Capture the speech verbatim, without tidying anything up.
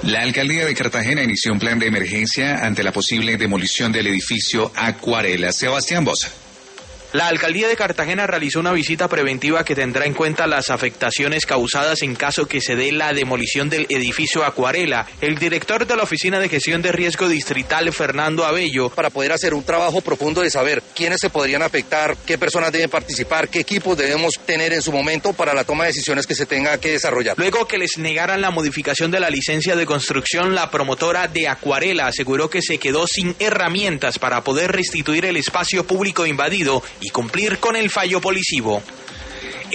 La alcaldía de Cartagena inició un plan de emergencia ante la posible demolición del edificio Acuarela. Sebastián Boza. La alcaldía de Cartagena realizó una visita preventiva que tendrá en cuenta las afectaciones causadas en caso que se dé la demolición del edificio Acuarela. El director de la Oficina de Gestión de Riesgo Distrital, Fernando Abello, para poder hacer un trabajo profundo de saber quiénes se podrían afectar, qué personas deben participar, qué equipos debemos tener en su momento para la toma de decisiones que se tenga que desarrollar. Luego que les negaran la modificación de la licencia de construcción, la promotora de Acuarela aseguró que se quedó sin herramientas para poder restituir el espacio público invadido y cumplir con el fallo policivo.